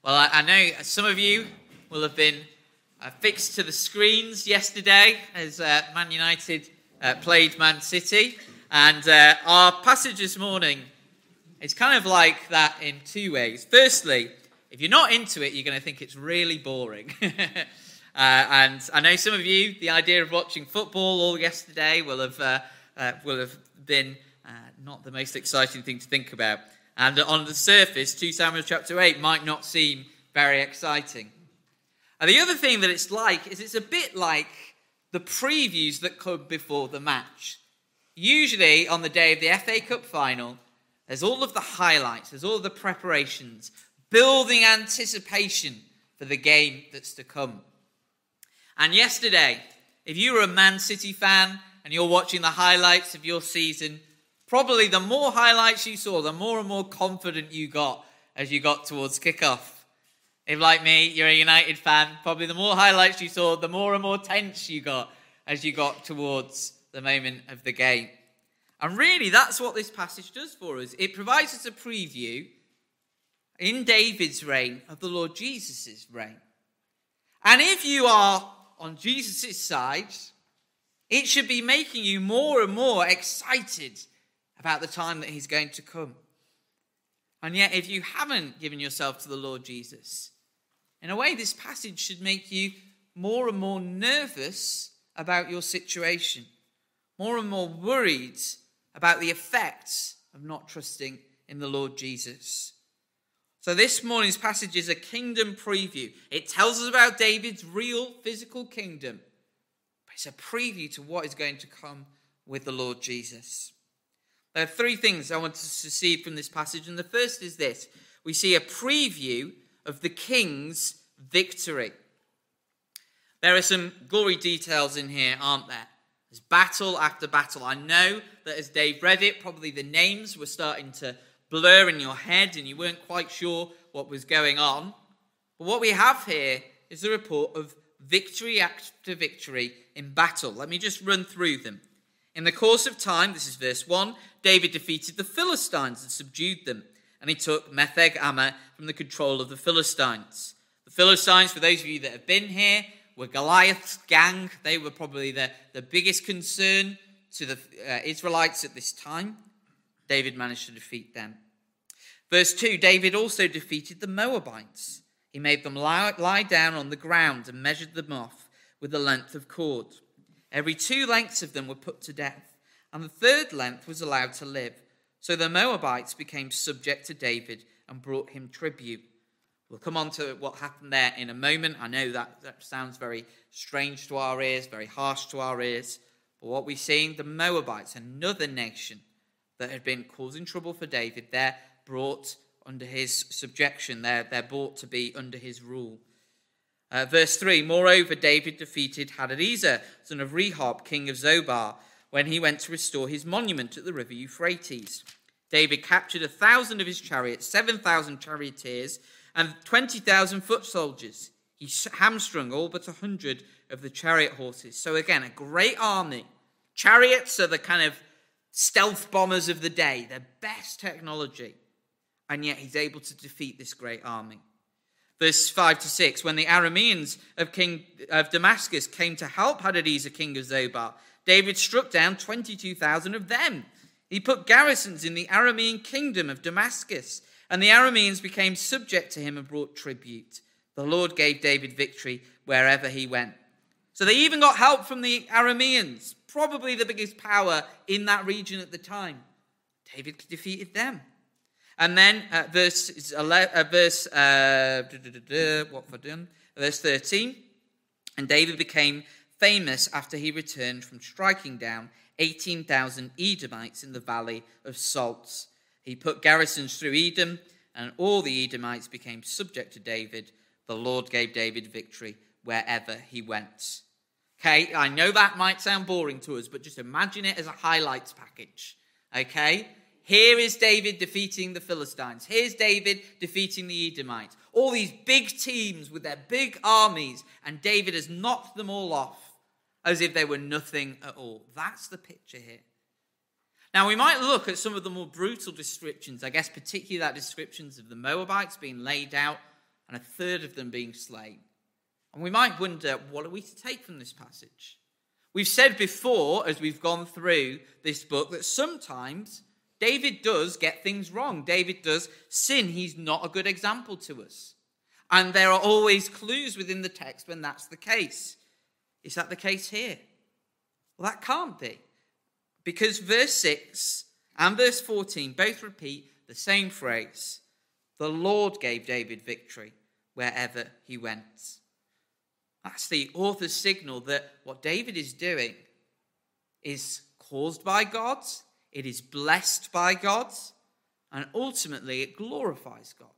Well, I know some of you will have been fixed to the screens yesterday as Man United played Man City. And our passage this morning is kind of like that in two ways. Firstly, if you're not into it, you're going to think it's really boring. And I know some of you, the idea of watching football all yesterday will have been not the most exciting thing to think about. And on the surface, 2 Samuel chapter 8 might not seem very exciting. And the other thing that it's like is it's a bit like the previews that come before the match. Usually on the day of the FA Cup final, there's all of the highlights, there's all of the preparations, building anticipation for the game that's to come. And yesterday, if you were a Man City fan and you're watching the highlights of your season, probably the more highlights you saw, the more and more confident you got as you got towards kickoff. If, like me, you're a United fan, probably the more highlights you saw, the more and more tense you got as you got towards the moment of the game. And really, that's what this passage does for us. It provides us a preview in David's reign of the Lord Jesus' reign. And if you are on Jesus' side, it should be making you more and more excited about the time that he's going to come. And yet, if you haven't given yourself to the Lord Jesus, in a way, this passage should make you more and more nervous about your situation, more and more worried about the effects of not trusting in the Lord Jesus. So this morning's passage is a kingdom preview. It tells us about David's real physical kingdom, but it's a preview to what is going to come with the Lord Jesus. There are three things I want us to see from this passage, and the first is this. We see a preview of the king's victory. There are some gory details in here, aren't there? There's battle after battle. I know that as Dave read it, probably the names were starting to blur in your head and you weren't quite sure what was going on. But what we have here is the report of victory after victory in battle. Let me just run through them. In the course of time, this is verse 1, David defeated the Philistines and subdued them, and he took Metheg-Ammah from the control of the Philistines. The Philistines, for those of you that have been here, were Goliath's gang. They were probably the biggest concern to the Israelites at this time. David managed to defeat them. Verse 2, David also defeated the Moabites. He made them lie down on the ground and measured them off with the length of cord. Every 2 lengths of them were put to death, and the 3rd length was allowed to live. So the Moabites became subject to David and brought him tribute. We'll come on to what happened there in a moment. I know that sounds very strange to our ears, very harsh to our ears. But what we're seeing, the Moabites, another nation that had been causing trouble for David, they're brought under his subjection. They're brought to be under his rule. Verse 3, moreover, David defeated Hadadezer, son of Rehob, king of Zobar, when he went to restore his monument at the river Euphrates. David captured 1,000 of his chariots, 7,000 charioteers, and 20,000 foot soldiers. He hamstrung all but 100 of the chariot horses. So again, a great army. Chariots are the kind of stealth bombers of the day, their best technology. And yet he's able to defeat this great army. Verse 5 to 6, when the Arameans of Damascus came to help Hadadezer, king of Zobar, David struck down 22,000 of them. He put garrisons in the Aramean kingdom of Damascus, and the Arameans became subject to him and brought tribute. The Lord gave David victory wherever he went. So they even got help from the Arameans, probably the biggest power in that region at the time. David defeated them. And then verse 13, and David became famous after he returned from striking down 18,000 Edomites in the valley of Salts. He put garrisons through Edom, and all the Edomites became subject to David. The Lord gave David victory wherever he went. Okay, I know that might sound boring to us, but just imagine it as a highlights package. Okay? Here is David defeating the Philistines. Here's David defeating the Edomites. All these big teams with their big armies, and David has knocked them all off as if they were nothing at all. That's the picture here. Now, we might look at some of the more brutal descriptions, I guess particularly that descriptions of the Moabites being laid out and a third of them being slain. And we might wonder, what are we to take from this passage? We've said before, as we've gone through this book, that sometimes David does get things wrong. David does sin. He's not a good example to us. And there are always clues within the text when that's the case. Is that the case here? Well, that can't be. Because verse 6 and verse 14 both repeat the same phrase. The Lord gave David victory wherever he went. That's the author's signal that what David is doing is caused by God, it is blessed by God, and ultimately it glorifies God.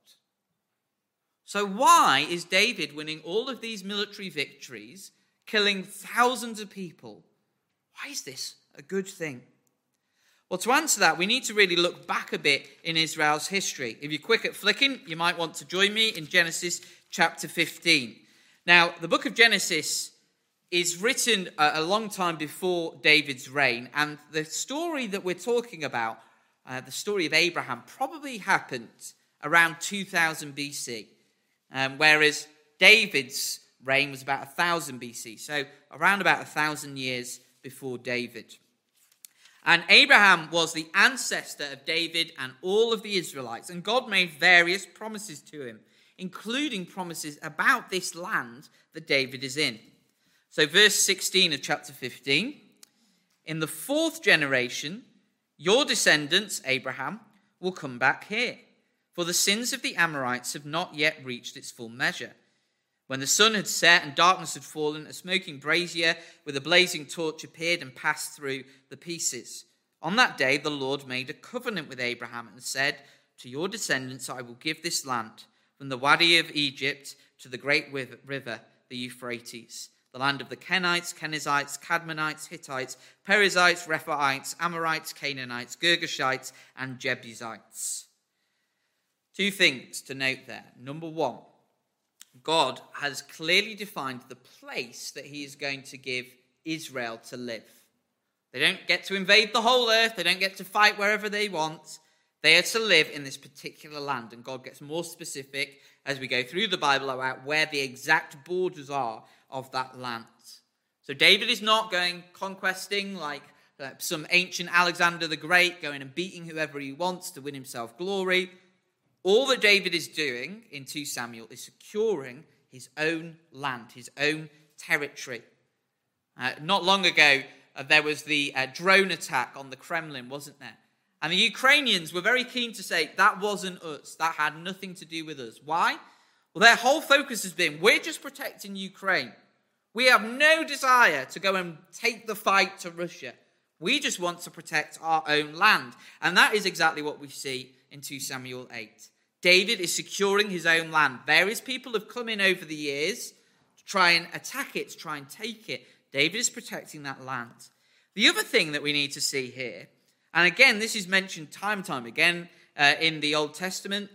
So why is David winning all of these military victories, killing thousands of people? Why is this a good thing? Well, to answer that, we need to really look back a bit in Israel's history. If you're quick at flicking, you might want to join me in Genesis chapter 15. Now, the book of Genesis is written a long time before David's reign, and the story that we're talking about, the story of Abraham, probably happened around 2000 BC, whereas David's reign was about 1000 BC, so around about 1000 years before David. And Abraham was the ancestor of David and all of the Israelites, and God made various promises to him, including promises about this land that David is in. So verse 16 of chapter 15, in the fourth generation, your descendants, Abraham, will come back here, for the sins of the Amorites have not yet reached its full measure. When the sun had set and darkness had fallen, a smoking brazier with a blazing torch appeared and passed through the pieces. On that day, the Lord made a covenant with Abraham and said, to your descendants I will give this land, from the Wadi of Egypt to the great river, the Euphrates, the land of the Kenites, Kenizzites, Cadmonites, Hittites, Perizzites, Rephaites, Amorites, Canaanites, Girgashites, and Jebusites. Two things to note there. Number one, God has clearly defined the place that he is going to give Israel to live. They don't get to invade the whole earth. They don't get to fight wherever they want. They are to live in this particular land. And God gets more specific as we go through the Bible about where the exact borders are of that land. So David is not going conquesting like some ancient Alexander the Great, going and beating whoever he wants to win himself glory. All that David is doing in 2 Samuel is securing his own land, his own territory. Not long ago, there was the drone attack on the Kremlin, wasn't there? And the Ukrainians were very keen to say, that wasn't us. That had nothing to do with us. Why? Well, their whole focus has been, we're just protecting Ukraine. We have no desire to go and take the fight to Russia. We just want to protect our own land. And that is exactly what we see in 2 Samuel 8. David is securing his own land. Various people have come in over the years to try and attack it, to try and take it. David is protecting that land. The other thing that we need to see here, and again, this is mentioned time and time again in the Old Testament,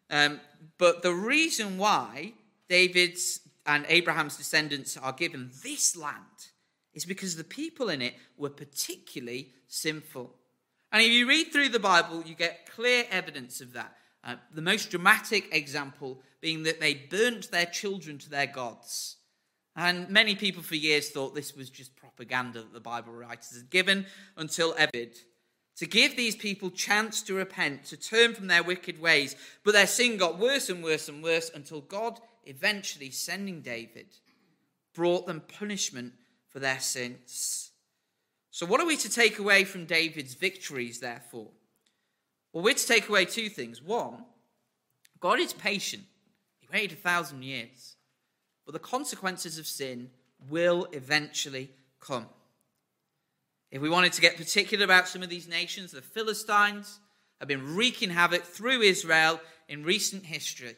but the reason why David's and Abraham's descendants are given this land is because the people in it were particularly sinful. And if you read through the Bible, you get clear evidence of that. The most dramatic example being that they burnt their children to their gods. And many people for years thought this was just propaganda that the Bible writers had given until David, to give these people chance to repent, to turn from their wicked ways. But their sin got worse and worse and worse until God eventually, sending David, brought them punishment for their sins. So what are we to take away from David's victories, therefore? Well, we're to take away two things. One, God is patient. He waited 1,000 years. But the consequences of sin will eventually come. If we wanted to get particular about some of these nations, the Philistines have been wreaking havoc through Israel in recent history.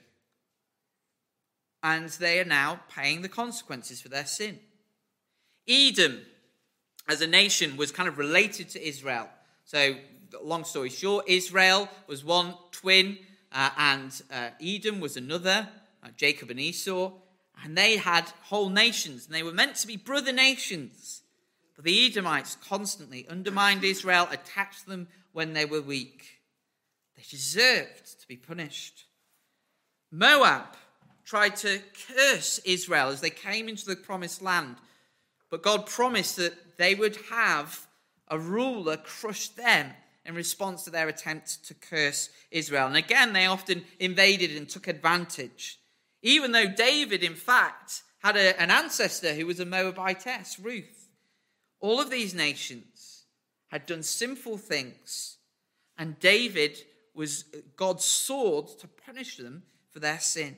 And they are now paying the consequences for their sin. Edom, as a nation, was kind of related to Israel. So, long story short, Israel was one twin, and Edom was another, Jacob and Esau. And they had whole nations, and they were meant to be brother nations. But the Edomites constantly undermined Israel, attacked them when they were weak. They deserved to be punished. Moab tried to curse Israel as they came into the promised land. But God promised that they would have a ruler crush them in response to their attempt to curse Israel. And again, they often invaded and took advantage. Even though David, in fact, had an ancestor who was a Moabitess, Ruth. All of these nations had done sinful things, and David was God's sword to punish them for their sin.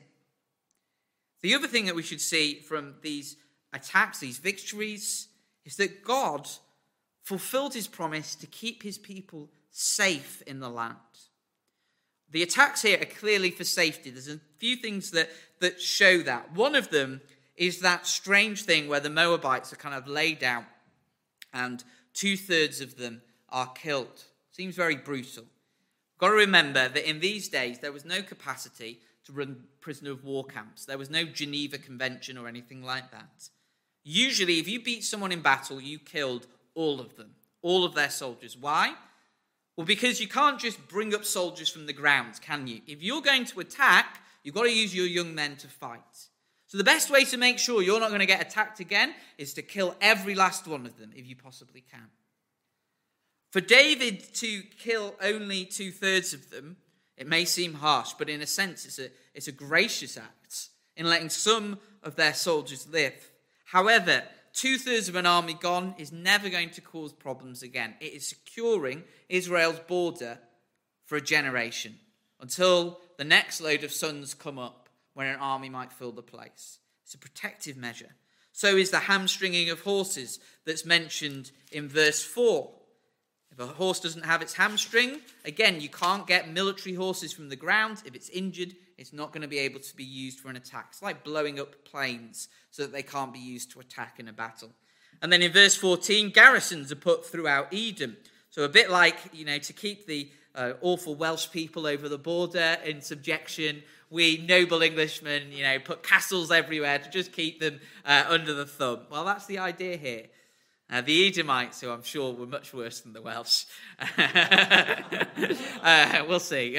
The other thing that we should see from these attacks, these victories, is that God fulfilled his promise to keep his people safe in the land. The attacks here are clearly for safety. There's a few things that show that. One of them is that strange thing where the Moabites are kind of laid out and 2/3 of them are killed. Seems very brutal. Got to remember that in these days there was no capacity to run prisoner of war camps. There was no Geneva Convention or anything like that. Usually if you beat someone in battle, you killed all of them, all of their soldiers. Why? Well, because you can't just bring up soldiers from the ground, can you? If you're going to attack, you've got to use your young men to fight. So the best way to make sure you're not going to get attacked again is to kill every last one of them, if you possibly can. For David to kill only 2/3 of them, it may seem harsh, but in a sense it's a gracious act in letting some of their soldiers live. However, 2/3 of an army gone is never going to cause problems again. It is securing Israel's border for a generation until the next load of sons come up when an army might fill the place. It's a protective measure. So is the hamstringing of horses that's mentioned in verse 4. If a horse doesn't have its hamstring, again, you can't get military horses from the ground. If it's injured, it's not going to be able to be used for an attack. It's like blowing up planes so that they can't be used to attack in a battle. And then in verse 14, garrisons are put throughout Edom. So a bit like, to keep the awful Welsh people over the border in subjection, we noble Englishmen, put castles everywhere to just keep them under the thumb. Well, that's the idea here. The Edomites, who I'm sure were much worse than the Welsh, we'll see.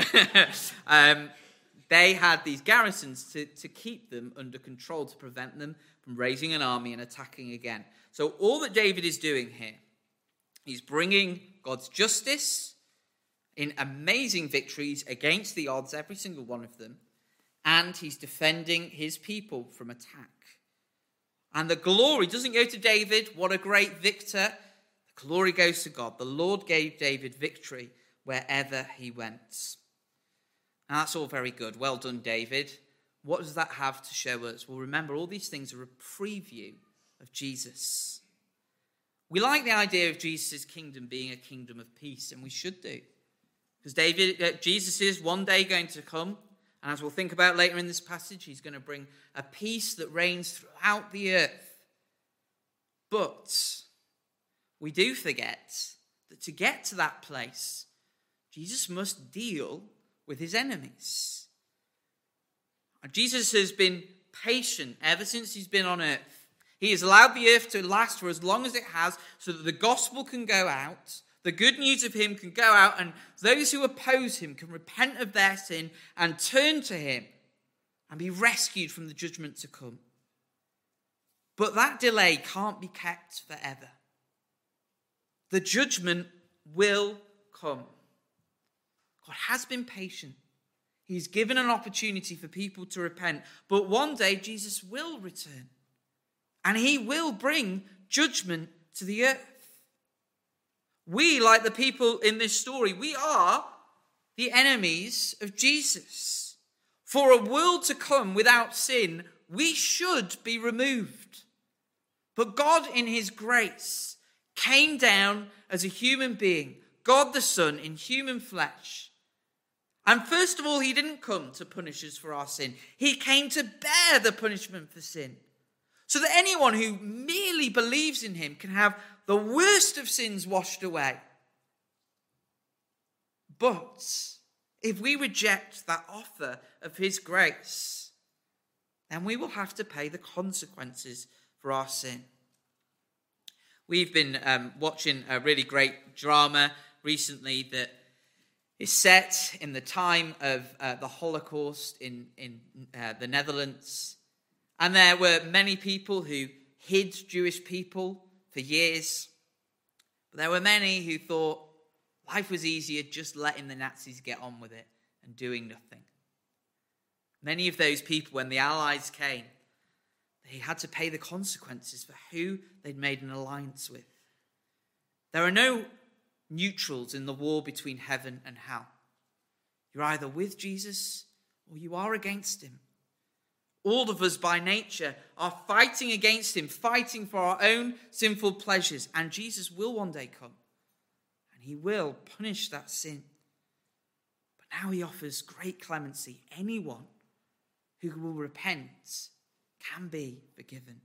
They had these garrisons to keep them under control, to prevent them from raising an army and attacking again. So all that David is doing here, he's bringing God's justice in amazing victories against the odds, every single one of them, and he's defending his people from attack. And the glory doesn't go to David, what a great victor. The glory goes to God. The Lord gave David victory wherever he went. Now that's all very good. Well done, David. What does that have to show us? Well, remember, all these things are a preview of Jesus. We like the idea of Jesus' kingdom being a kingdom of peace, and we should do. Because Jesus is one day going to come, and as we'll think about later in this passage, he's going to bring a peace that reigns throughout the earth. But we do forget that to get to that place, Jesus must deal with his enemies. Jesus has been patient ever since he's been on earth. He has allowed the earth to last for as long as it has so that the gospel can go out, the good news of him can go out, and those who oppose him can repent of their sin and turn to him and be rescued from the judgment to come. But that delay can't be kept forever. The judgment will come. God has been patient. He's given an opportunity for people to repent. But one day Jesus will return. And he will bring judgment to the earth. We, like the people in this story, we are the enemies of Jesus. For a world to come without sin, we should be removed. But God, in his grace, came down as a human being, God the Son in human flesh. And first of all, he didn't come to punish us for our sin. He came to bear the punishment for sin, so that anyone who merely believes in him can have the worst of sins washed away. But if we reject that offer of his grace, then we will have to pay the consequences for our sin. We've been watching a really great drama recently that It's set in the time of the Holocaust in the Netherlands. And there were many people who hid Jewish people for years. But there were many who thought life was easier just letting the Nazis get on with it and doing nothing. Many of those people, when the Allies came, they had to pay the consequences for who they'd made an alliance with. There are no neutrals in the war between heaven and hell. You're either with Jesus or you are against him. All of us by nature are fighting against him, fighting for our own sinful pleasures, and Jesus will one day come and he will punish that sin. But now he offers great clemency. Anyone who will repent can be forgiven.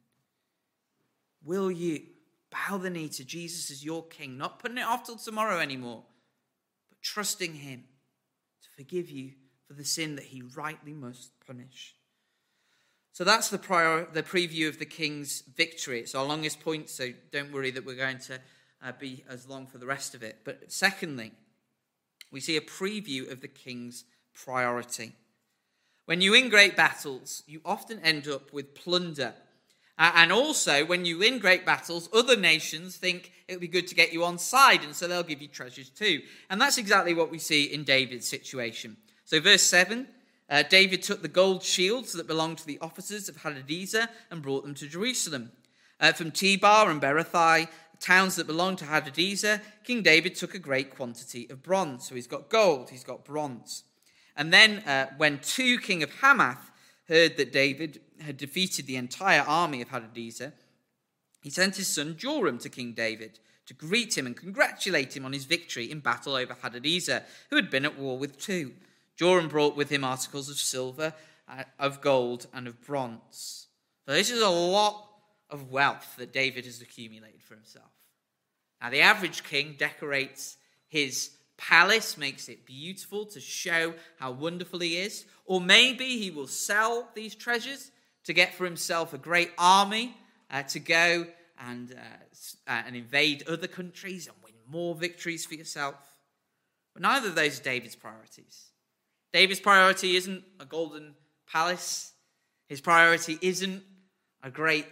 Will you bow the knee to Jesus as your king, not putting it off till tomorrow anymore, but trusting him to forgive you for the sin that he rightly must punish? So that's the preview of the king's victory. It's our longest point, so don't worry that we're going to be as long for the rest of it. But secondly, we see a preview of the king's priority. When you win great battles, you often end up with plunder. And also, when you win great battles, other nations think it would be good to get you on side, and so they'll give you treasures too. And that's exactly what we see in David's situation. So verse 7, David took the gold shields that belonged to the officers of Hadadezer and brought them to Jerusalem. From Tebar and Berothai, towns that belonged to Hadadezer, King David took a great quantity of bronze. So he's got gold, he's got bronze. And then when king of Hamath heard that David had defeated the entire army of Hadadezer, he sent his son Joram to King David to greet him and congratulate him on his victory in battle over Hadadezer, who had been at war with two. Joram brought with him articles of silver, of gold, and of bronze. So this is a lot of wealth that David has accumulated for himself. Now, the average king decorates his palace, makes it beautiful to show how wonderful he is. Or maybe he will sell these treasures to get for himself a great army to go and invade other countries and win more victories for yourself. But neither of those are David's priorities. David's priority isn't a golden palace. His priority isn't a great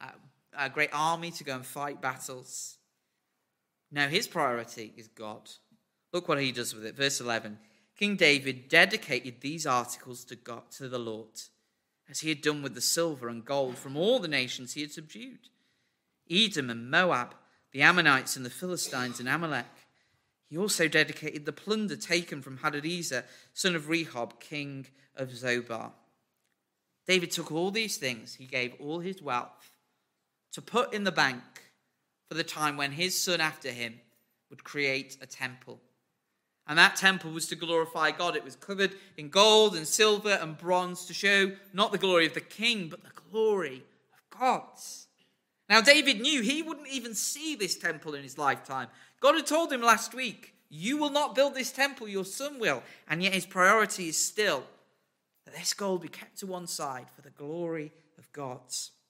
army to go and fight battles. No, his priority is God. Look what he does with it. Verse 11. King David dedicated these articles to God, to the Lord, as he had done with the silver and gold from all the nations he had subdued. Edom and Moab, the Ammonites and the Philistines and Amalek. He also dedicated the plunder taken from Hadadezer, son of Rehob, king of Zobar. David took all these things, he gave all his wealth to put in the bank for the time when his son after him would create a temple. And that temple was to glorify God. It was covered in gold and silver and bronze to show not the glory of the king, but the glory of God. Now, David knew he wouldn't even see this temple in his lifetime. God had told him last week, you will not build this temple, your son will. And yet his priority is still that this gold be kept to one side for the glory of God.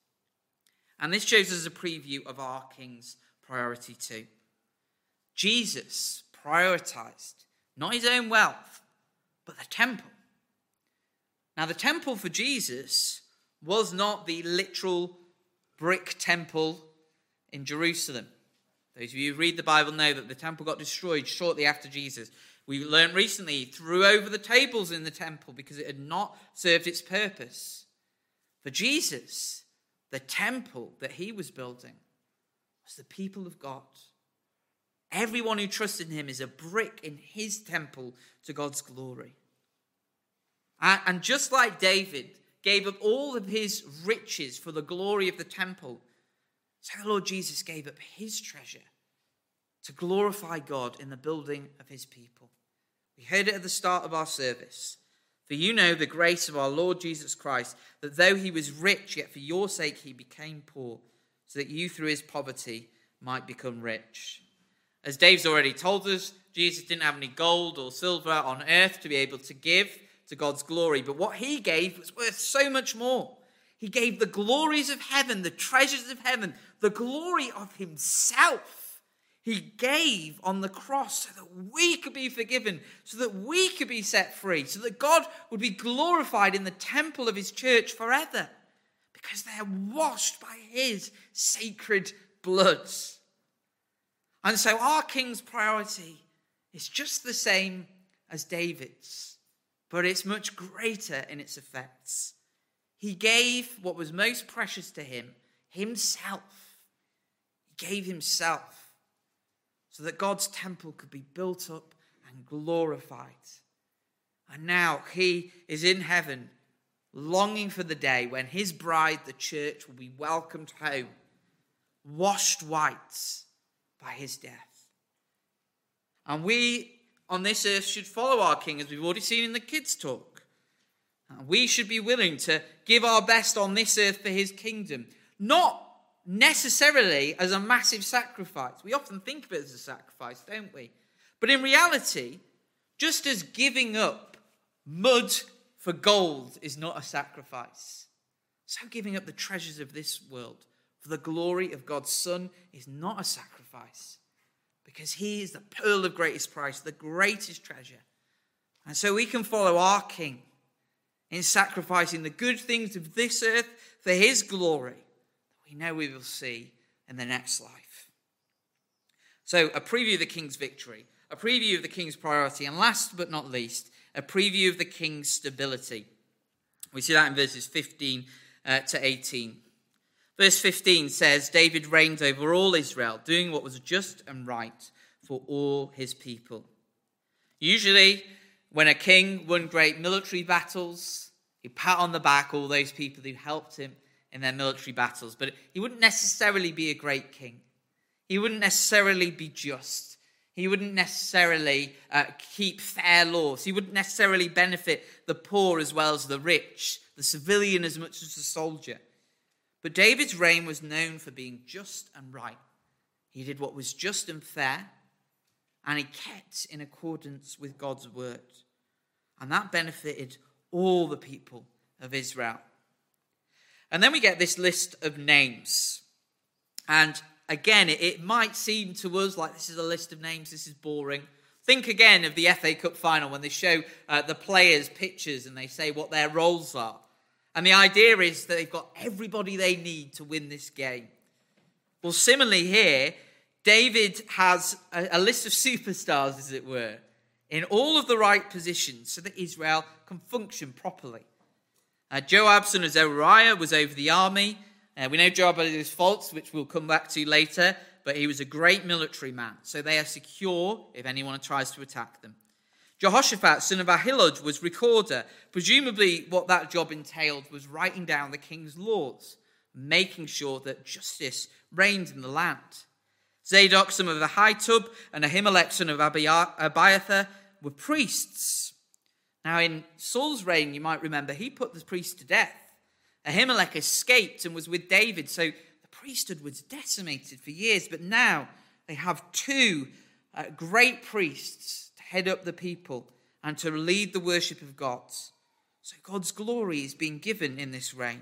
And this shows us a preview of our king's priority too. Jesus prioritized not his own wealth, but the temple. Now, the temple for Jesus was not the literal brick temple in Jerusalem. Those of you who read the Bible know that the temple got destroyed shortly after Jesus. We learned recently he threw over the tables in the temple because it had not served its purpose. For Jesus, the temple that he was building was the people of God. Everyone who trusted in him is a brick in his temple to God's glory. And just like David gave up all of his riches for the glory of the temple, so the Lord Jesus gave up his treasure to glorify God in the building of his people. We heard it at the start of our service. For you know the grace of our Lord Jesus Christ, that though he was rich, yet for your sake he became poor, so that you through his poverty might become rich. As Dave's already told us, Jesus didn't have any gold or silver on earth to be able to give to God's glory. But what he gave was worth so much more. He gave the glories of heaven, the treasures of heaven, the glory of himself. He gave on the cross so that we could be forgiven, so that we could be set free, so that God would be glorified in the temple of his church forever, because they are washed by his sacred blood. And so our King's priority is just the same as David's, but it's much greater in its effects. He gave what was most precious to him, himself. He gave himself so that God's temple could be built up and glorified. And now he is in heaven, longing for the day when his bride, the church, will be welcomed home, washed white by his death. And we on this earth should follow our King, as we've already seen in the kids' talk. We should be willing to give our best on this earth for his kingdom, not necessarily as a massive sacrifice. We often think of it as a sacrifice, don't we? But in reality, just as giving up mud for gold is not a sacrifice, so giving up the treasures of this world for the glory of God's Son is not a sacrifice, because he is the pearl of greatest price, the greatest treasure. And so we can follow our King in sacrificing the good things of this earth for his glory that we know we will see in the next life. So a preview of the King's victory, a preview of the King's priority, and last but not least, a preview of the King's stability. We see that in verses 15 to 18. Verse 15 says, David reigned over all Israel, doing what was just and right for all his people. Usually, when a king won great military battles, he'd pat on the back all those people who helped him in their military battles. But he wouldn't necessarily be a great king. He wouldn't necessarily be just. He wouldn't necessarily keep fair laws. He wouldn't necessarily benefit the poor as well as the rich, the civilian as much as the soldier. But David's reign was known for being just and right. He did what was just and fair, and he kept in accordance with God's word. And that benefited all the people of Israel. And then we get this list of names. And again, it might seem to us like this is a list of names, this is boring. Think again of the FA Cup final when they show the players' pictures and they say what their roles are. And the idea is that they've got everybody they need to win this game. Well, similarly here, David has a list of superstars, as it were, in all of the right positions so that Israel can function properly. Joab, son of Zeruiah, was over the army. We know Joab had his faults, which we'll come back to later, but he was a great military man, so they are secure if anyone tries to attack them. Jehoshaphat, son of Ahilud, was recorder. Presumably what that job entailed was writing down the king's laws, making sure that justice reigned in the land. Zadok, son of Ahitub, and Ahimelech, son of Abiathar, were priests. Now, in Saul's reign, you might remember, he put the priests to death. Ahimelech escaped and was with David, so the priesthood was decimated for years. But now they have two great priests to head up the people and to lead the worship of God. So God's glory is being given in this reign.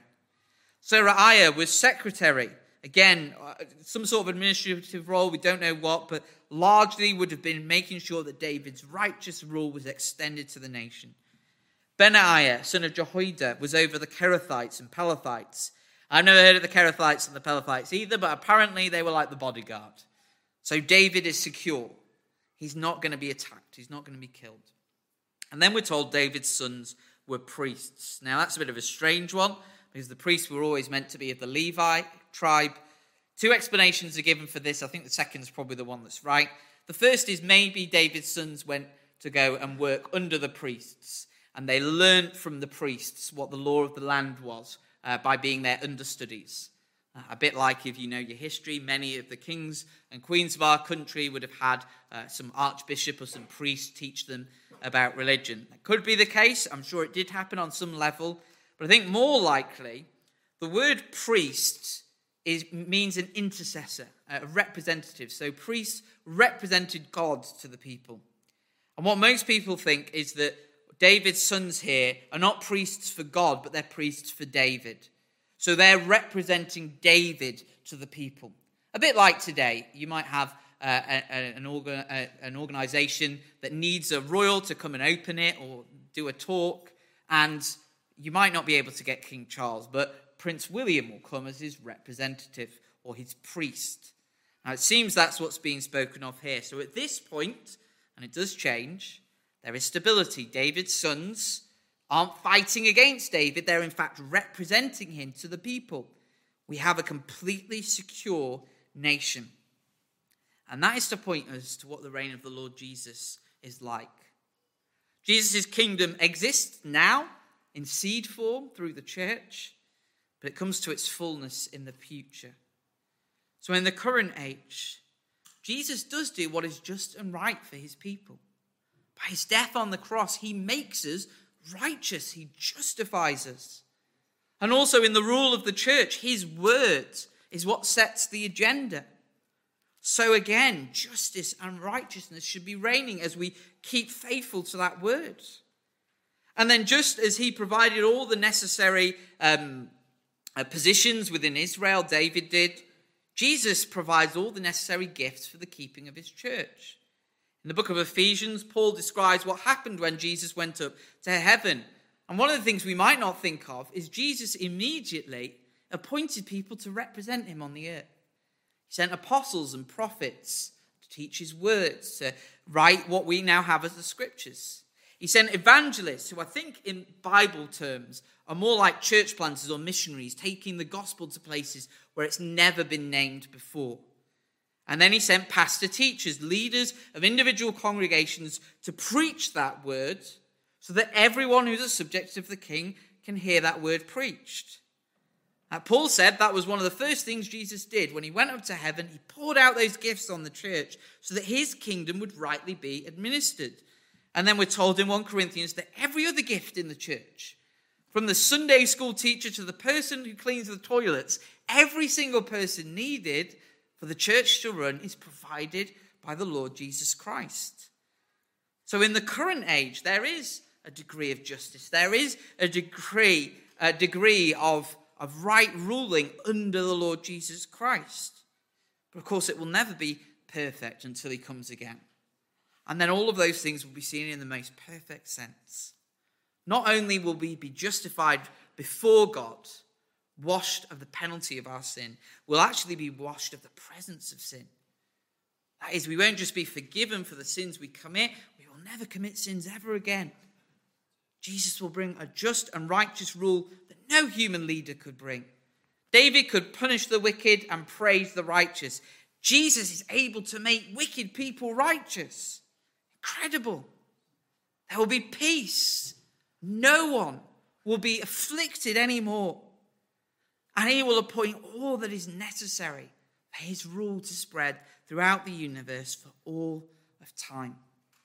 Zeruiah was secretary. Again, some sort of administrative role, we don't know what, but largely would have been making sure that David's righteous rule was extended to the nation. Benaiah, son of Jehoiada, was over the Kerethites and Pelethites. I've never heard of the Kerethites and the Pelethites either, but apparently they were like the bodyguard. So David is secure. He's not going to be attacked. He's not going to be killed. And then we're told David's sons were priests. Now that's a bit of a strange one, because the priests were always meant to be of the Levi tribe. Two explanations are given for this. I think the second is probably the one that's right. The first is maybe David's sons went to go and work under the priests, and they learned from the priests what the law of the land was by being their understudies. A bit like, if you know your history, many of the kings and queens of our country would have had some archbishop or some priest teach them about religion. That could be the case. I'm sure it did happen on some level. But I think more likely, the word priest means an intercessor, a representative. So priests represented God to the people. And what most people think is that David's sons here are not priests for God, but they're priests for David. So they're representing David to the people. A bit like today, you might have an organization that needs a royal to come and open it or do a talk, and you might not be able to get King Charles, but Prince William will come as his representative or his priest. Now, it seems that's what's being spoken of here. So at this point, and it does change, there is stability. David's sons aren't fighting against David. They're in fact representing him to the people. We have a completely secure nation. And that is to point us to what the reign of the Lord Jesus is like. Jesus' kingdom exists now in seed form through the church, but it comes to its fullness in the future. So in the current age, Jesus does do what is just and right for his people. By his death on the cross, he makes us righteous. He justifies us. And also in the rule of the church, his word is what sets the agenda. So again, justice and righteousness should be reigning as we keep faithful to that word. And then just as he provided all the necessary positions within Israel, David did, Jesus provides all the necessary gifts for the keeping of his church. In the book of Ephesians, Paul describes what happened when Jesus went up to heaven. And one of the things we might not think of is Jesus immediately appointed people to represent him on the earth. He sent apostles and prophets to teach his words, to write what we now have as the scriptures. He sent evangelists, who I think in Bible terms are more like church planters or missionaries, taking the gospel to places where it's never been named before. And then he sent pastor teachers, leaders of individual congregations, to preach that word so that everyone who's a subject of the king can hear that word preached. Paul said that was one of the first things Jesus did. When he went up to heaven, he poured out those gifts on the church so that his kingdom would rightly be administered. And then we're told in 1 Corinthians that every other gift in the church, from the Sunday school teacher to the person who cleans the toilets, every single person needed for the church to run is provided by the Lord Jesus Christ. So in the current age, there is a degree of justice. There is a degree of right ruling under the Lord Jesus Christ. But of course, it will never be perfect until he comes again. And then all of those things will be seen in the most perfect sense. Not only will we be justified before God, washed of the penalty of our sin, we'll actually be washed of the presence of sin. That is, we won't just be forgiven for the sins we commit, we will never commit sins ever again. Jesus will bring a just and righteous rule that no human leader could bring. David could punish the wicked and praise the righteous. Jesus is able to make wicked people righteous. Incredible. There will be peace. No one will be afflicted anymore. And he will appoint all that is necessary for his rule to spread throughout the universe for all of time.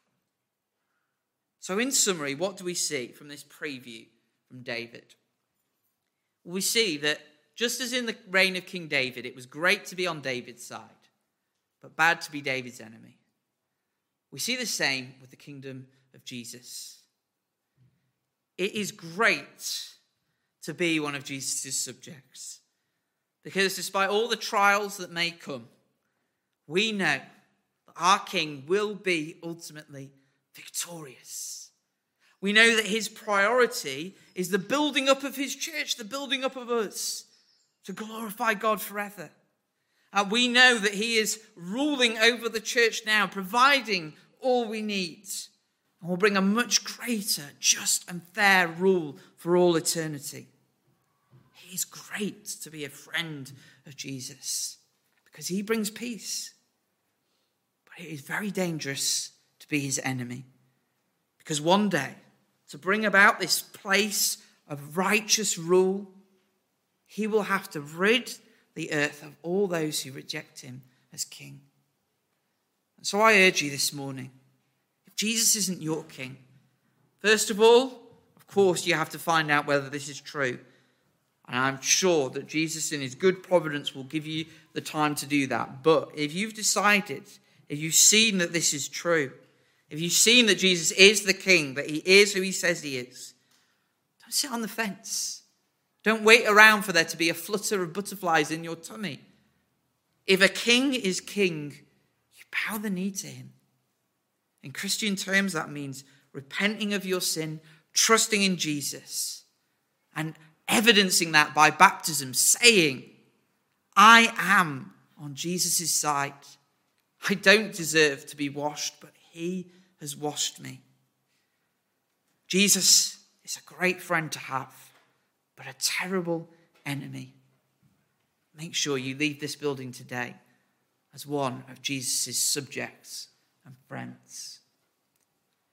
So in summary, what do we see from this preview from David? We see that just as in the reign of King David, it was great to be on David's side, but bad to be David's enemy. We see the same with the kingdom of Jesus. It is great to be one of Jesus' subjects, because despite all the trials that may come, we know that our King will be ultimately victorious. We know that his priority is the building up of his church, the building up of us to glorify God forever. We know that he is ruling over the church now, providing all we need, and will bring a much greater, just and fair rule for all eternity. It is great to be a friend of Jesus because he brings peace. But it is very dangerous to be his enemy, because one day, to bring about this place of righteous rule, he will have to rid the earth of all those who reject him as king. And so I urge you this morning, if Jesus isn't your king, first of all, of course, you have to find out whether this is true. And I'm sure that Jesus in his good providence will give you the time to do that. But if you've decided, if you've seen that this is true, if you've seen that Jesus is the king, that he is who he says he is, don't sit on the fence. Don't wait around for there to be a flutter of butterflies in your tummy. If a king is king, you bow the knee to him. In Christian terms, that means repenting of your sin, trusting in Jesus, and evidencing that by baptism, saying, I am on Jesus' side. I don't deserve to be washed, but he has washed me. Jesus is a great friend to have, but a terrible enemy. Make sure you leave this building today as one of Jesus' subjects and friends.